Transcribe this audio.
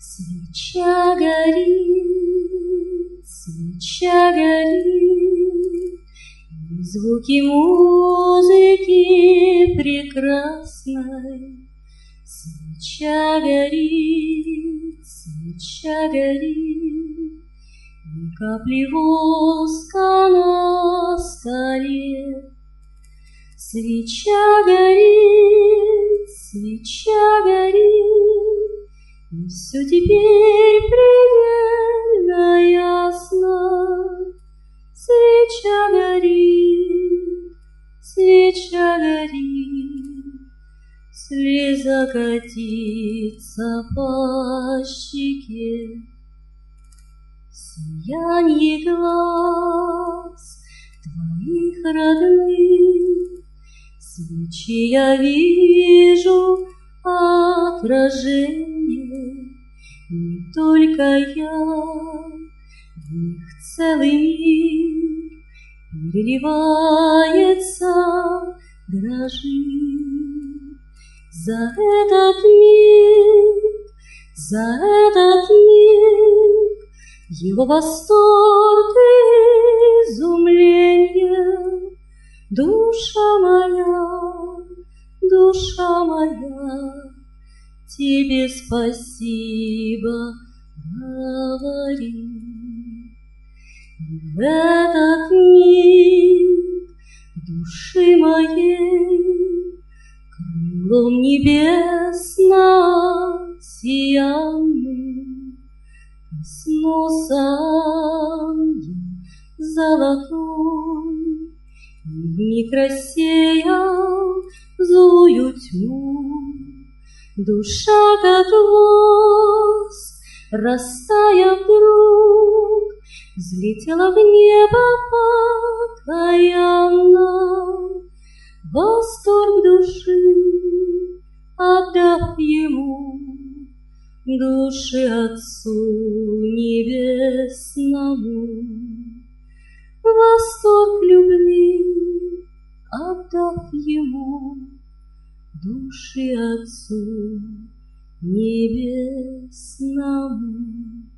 Свеча горит, свеча горит, и звуки музыки прекрасной. Свеча горит, свеча горит, и капли воска на столе. Свеча горит, свеча горит, и все теперь предельно ясно. Свеча горит, свеча горит, слеза катится по щеке. Сиянье глаз твоих родных, свечи я вижу отражение. Не только я, в них целый мир переливается, дрожит. За этот миг, его восторг и изумление. Душа моя, тебе спасибо говори. И в этот миг души моей крылом небесно сиянным коснулся ангел золотой, и вмиг рассеял злую тьму. Душа, как воск, растая вдруг, взлетела в небо покаянно. Восторг души отдав ему, души Отцу Небесному. Восторг любви отдав ему, души Отцу Небесному.